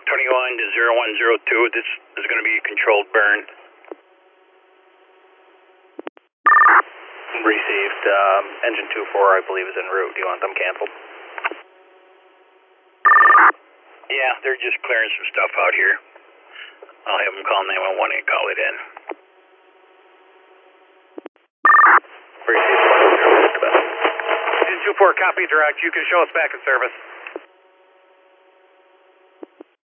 21 to 0102, this is going to be a controlled burn. Received. Engine 24, I believe, is en route. Do you want them canceled? Yeah, they're just clearing some stuff out here. I'll have them call 911 and call it in. Engine 24, copy direct. You can show us back in service.